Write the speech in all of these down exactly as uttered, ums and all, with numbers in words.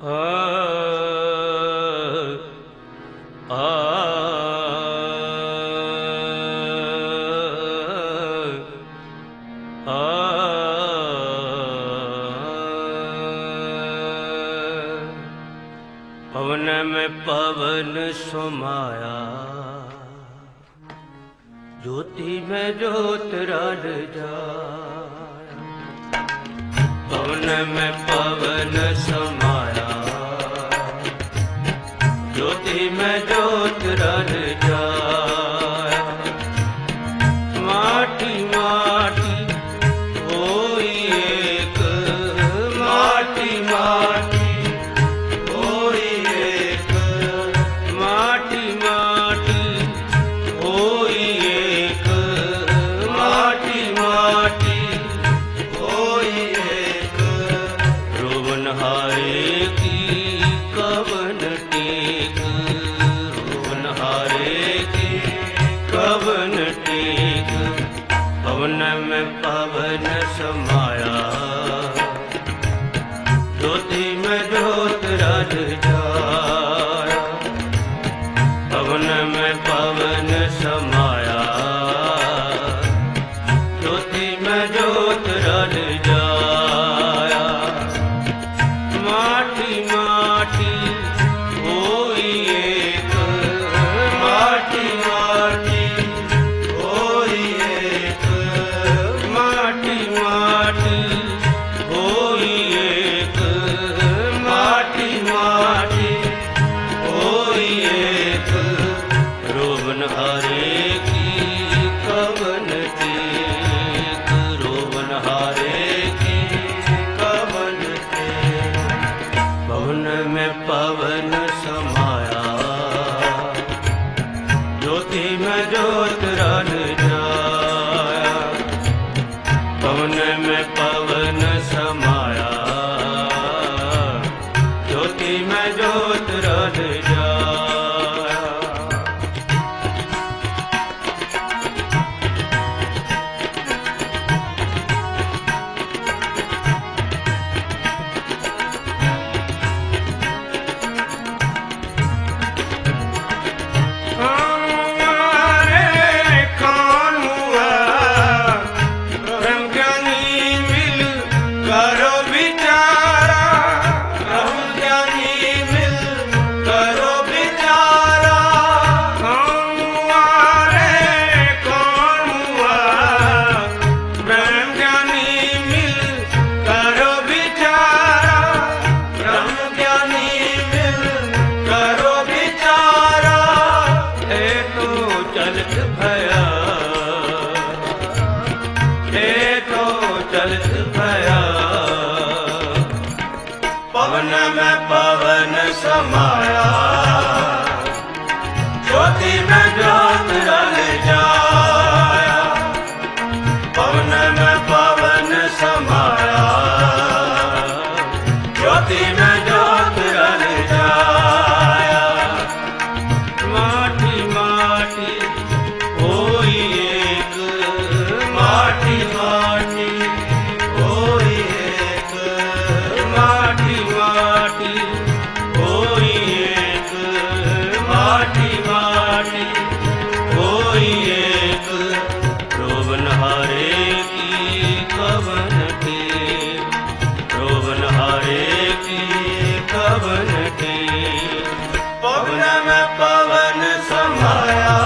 पवन में पवन समाया, ज्योति में ज्योत रल जाया। पवन में पवन समाया, ज्योति में ज्योत रल जाया। माटी माटी होई एक, माटी माटी पवन में पवन समाया, ज्योति में ज्योत रल जाया। पवन में पवन समाया, ज्योति में ज्योत रल जाया। माटी माटी होई एक, माटी माटी पवन समाया, ज्योति में ज्योत रल जाया। पवन में पवन समाया, ज्योति में ज्योत रल जाया। पवन में पवन समाया, ज्योति में ज्योत रल जाया। पवन में पवन समाया, ज्योति में ज्योत रल जाया। माटी माटी होई एक, माटी माटी होई एक, माटी माटी होई एक, माटी माटी होई एक। रोवन हारे की कवन के, रोवन हारे की कवन के। पवन में पवन समाया,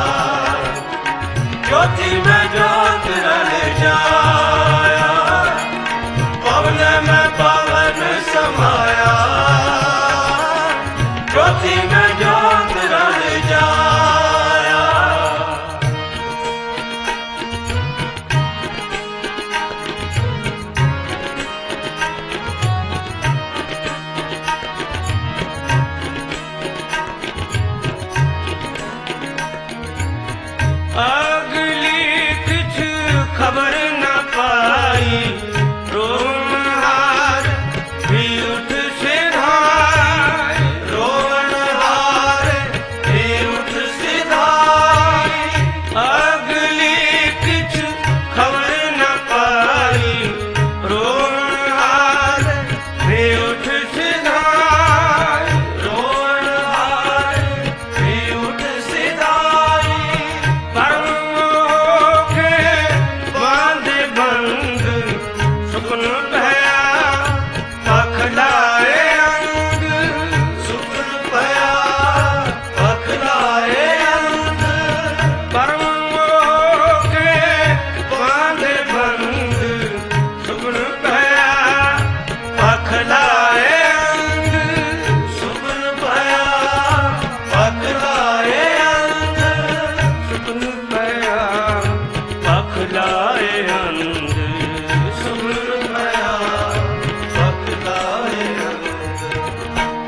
ज्योति में ज्योत रल जाया। पवन में पवन समाया, ज्योति में ज्योत रल जाया। अगली कुछ खबर न पाई, रोम हार भी उठ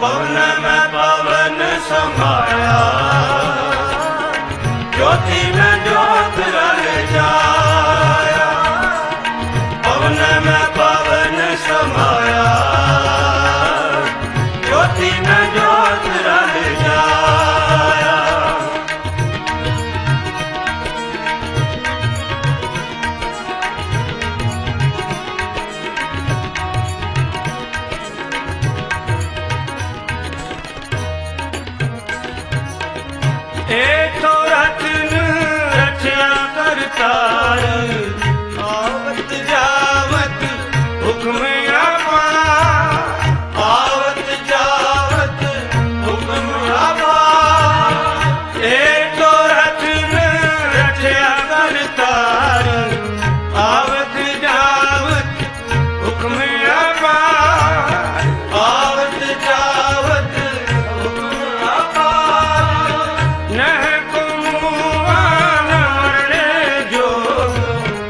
पवन में पवन समाया, ज्योति में ज्योत रल जाया। पवन में पवन समाया, ज्योति में ज्योत रल जाया। एक तो रचन रचना करतार, आवत जावत हुक्म अपार। आवत जावत हुक्म अपार। एक तो रचन रचना करतार, आवत जावत हुक्म अपार। आवत जावत हुक्म अपार। नह को मुआ न मरने जो,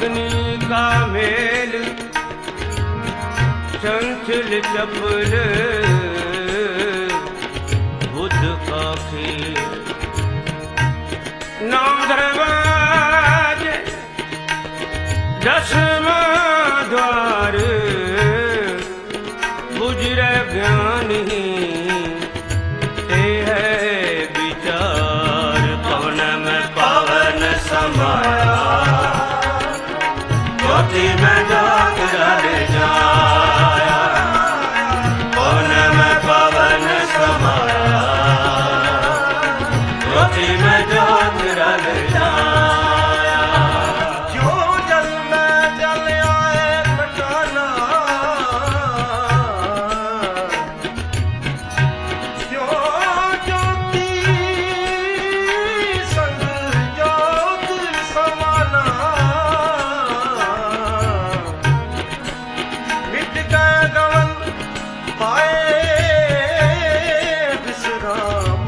अग्नि का मेल चंचल चपल बुद्ध का खेल। नाम दरवाजे दसवां द्वार गुजरे ज्ञानी ते है विचार। पवन में पावन समाया ज्योति में जाग रल जाया। पवन में पावन समाया ज्योति में जाग रल जाया। जो जल में जल आए ठिकाना, जो ज्योति संग ज्योत समाना। मिट गए गवन पाए विश्राम।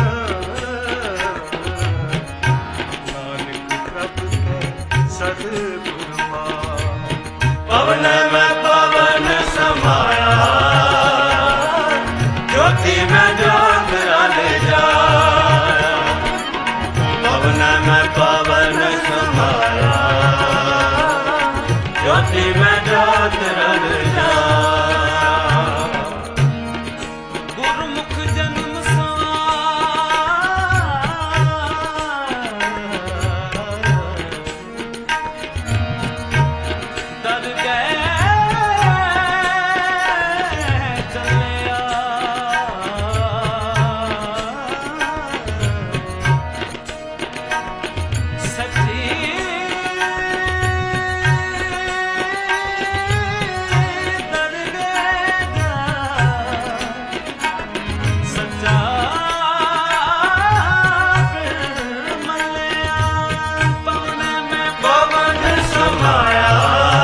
नानक प्रभु के सद्गुरुआ। पवन में पवन समाया ज्योति में ज्योत रल जाया। पवन में पवन समाया ज्योति में ज्योत रल जाया। गुरुमुख जन्म दर गए चलिया। सच्ची दर गएगा सच्चा मलिया। पवन में पवन समाया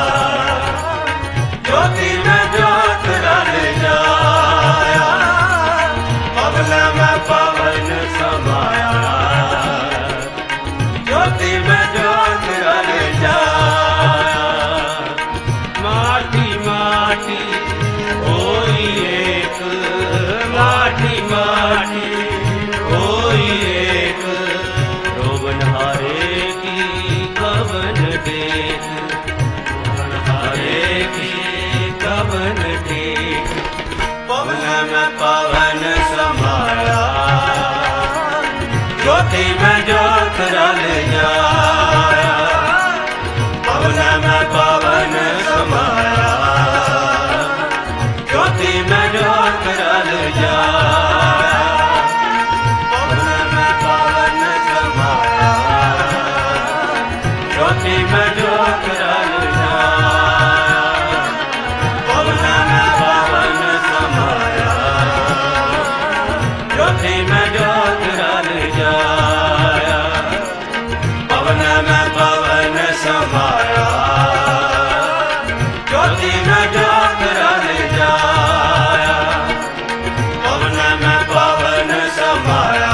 ज्योति में ज्योत रल जाया। पवन में पवन समाया ज्योति में ज्योत रल जाया। माटी माटी होई एक, माटी माटी होई एक। रोवन हारे की कवन देख, रोवन हारे की कवन देख। पवन में पवन समाया ज्योति में ज्योत रल जाया। पवन में पवन समाया ज्योति में ज्योत रल जाया। पवन में पवन समाया ज्योति में ज्योत रल जाया। पवन में पवन समाया ज्योति में ज्योत रल जाया। पवन में पवन समाया ज्योति में ज्योत रल जाया। पवन में पवन समाया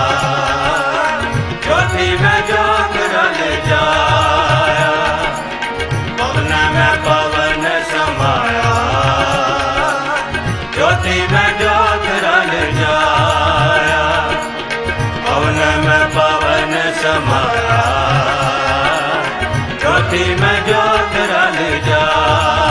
ज्योति में ज्योत रल जाया। पवन में पवन समाया ज्योति में ज्योत रल जाया। पवन में पवन समाया ज्योति में ज्योत रल जाया।